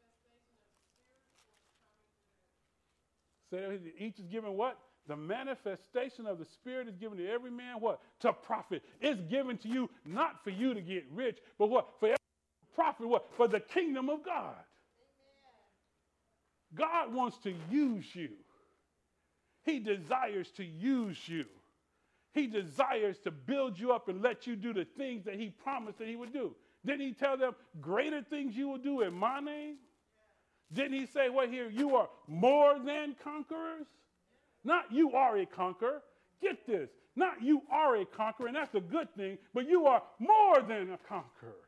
say that each is given what? The manifestation of the Spirit is given to every man what? To profit. It's given to you not for you to get rich, but what? For every profit, what? For the kingdom of God. God wants to use you. He desires to use you. He desires to build you up and let you do the things that he promised that he would do. Didn't he tell them, greater things you will do in my name? Didn't he say, well, here, you are more than conquerors? Not you are a conqueror. Get this. Not you are a conqueror, and that's a good thing, but you are more than a conqueror.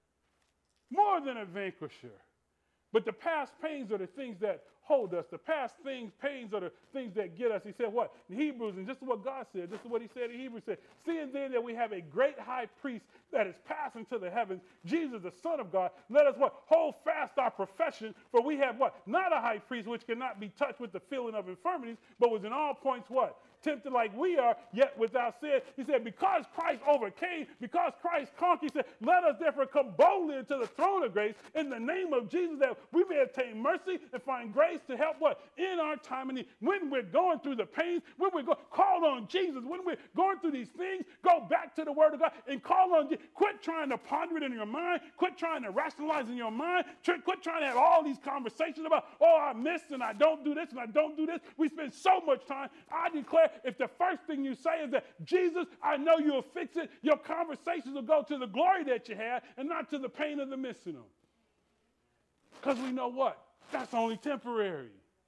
More than a vanquisher. But the past pains are the things that hold us. The past pains are the things that get us. He said what? In Hebrews, and this is what God said. This is what he said in Hebrews. Said, seeing then that we have a great high priest that is passing to the heavens, Jesus, the Son of God, let us what? Hold fast our profession, for we have what? Not a high priest which cannot be touched with the feeling of infirmities, but was in all points what? Tempted like we are, yet without sin. He said, because Christ overcame, because Christ conquered, he said, let us therefore come boldly into the throne of grace in the name of Jesus, that we may obtain mercy and find grace to help what? In our time of need. When we're going through the pains, when we're call on Jesus, when we're going through these things, go back to the word of God and call on Jesus. Quit trying to ponder it in your mind. Quit trying to rationalize in your mind. Quit trying to have all these conversations about, oh, I missed and I don't do this and I don't do this. We spend so much time. I declare, if the first thing you say is that, Jesus, I know you'll fix it, your conversations will go to the glory that you had and not to the pain of the missing them. Because we know what? That's only temporary.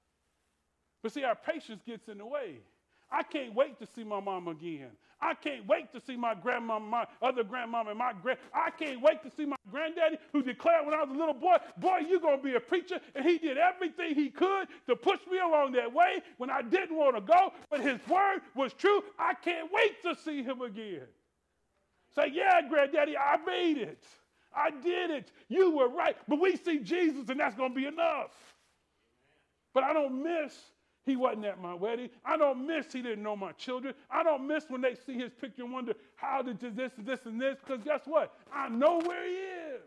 But see, our patience gets in the way. I can't wait to see my mom again. I can't wait to see my grandmama, my other grandmama, and I can't wait to see my granddaddy who declared when I was a little boy, you're going to be a preacher. And he did everything he could to push me along that way when I didn't want to go. But his word was true. I can't wait to see him again. Say, yeah, granddaddy, I made it. I did it. You were right. But we see Jesus, and that's going to be enough. But I don't miss He wasn't at my wedding. I don't miss he didn't know my children. I don't miss when they see his picture and wonder, how did this and this and this? Because guess what? I know where he is.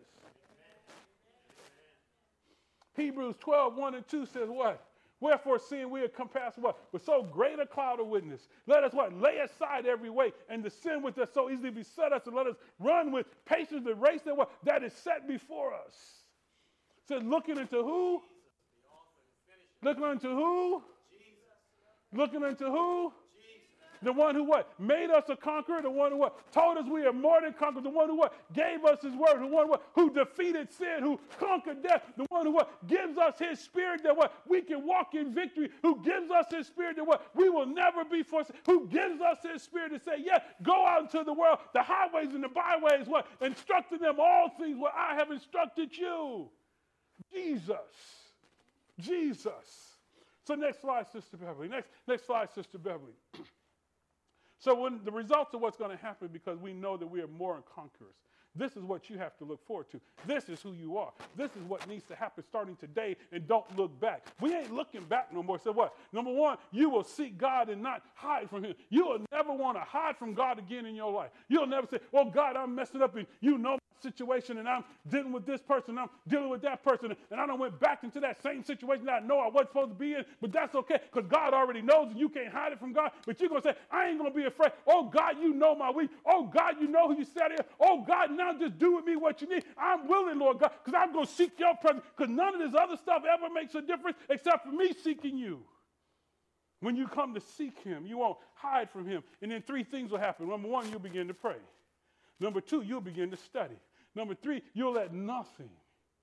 Hebrews 12, 1 and 2 says what? Wherefore, seeing we have come past what? With so great a cloud of witness, let us what? Lay aside every weight and the sin which does so easily beset us, and let us run with patience the race that what? That is set before us. It says, looking into who? Looking unto who? Looking unto who? The one who what? Made us a conqueror. The one who what? Told us we are more than conquerors. The one who what? Gave us his word. The one who what? Who defeated sin. Who conquered death. The one who what? Gives us his spirit that what? We can walk in victory. Who gives us his spirit that what? We will never be forced. Who gives us his spirit to say, yeah, go out into the world, the highways and the byways, what? Instructing them all things what I have instructed you. Jesus. Jesus. So next slide, Sister Beverly. Next slide, Sister Beverly. So when the results of what's going to happen, because we know that we are more than conquerors, this is what you have to look forward to. This is who you are. This is what needs to happen starting today, and don't look back. We ain't looking back no more. So what? Number one, you will seek God and not hide from him. You will never want to hide from God again in your life. You'll never say, oh, God, I'm messing up, and you know my situation, and I'm dealing with this person, and I'm dealing with that person, and I done went back into that same situation that I know I wasn't supposed to be in, but that's okay, because God already knows, and you can't hide it from God. But you're going to say, I ain't going to be afraid. Oh, God, you know my weak. Oh, God, you know who you set here. Oh, God, now just do with me what you need. I'm willing, Lord God, because I'm going to seek your presence, because none of this other stuff ever makes a difference except for me seeking you. When you come to seek him, you won't hide from him. And then three things will happen. Number one, you'll begin to pray. Number two, you'll begin to study. Number three, you'll let nothing,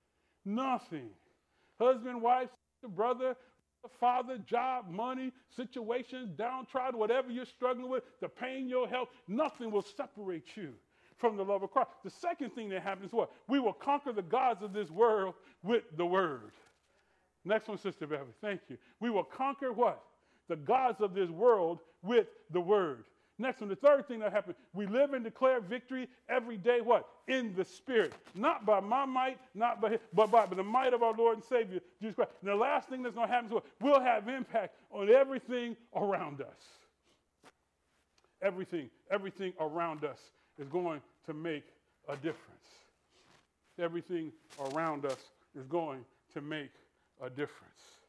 husband, wife, sister, brother, father, job, money, situations, downtrodden, whatever you're struggling with, the pain, your health, nothing will separate you from the love of Christ. The second thing that happens is what? We will conquer the gods of this world with the word. Next one, Sister Beverly. Thank you. We will conquer what? The gods of this world with the word. Next one, the third thing that happens, we live and declare victory every day, what? In the Spirit. Not by my might, not by his, but by the might of our Lord and Savior, Jesus Christ. And the last thing that's going to happen is what? We'll have impact on everything around us. Everything around us is going to make a difference. Everything around us is going to make a difference.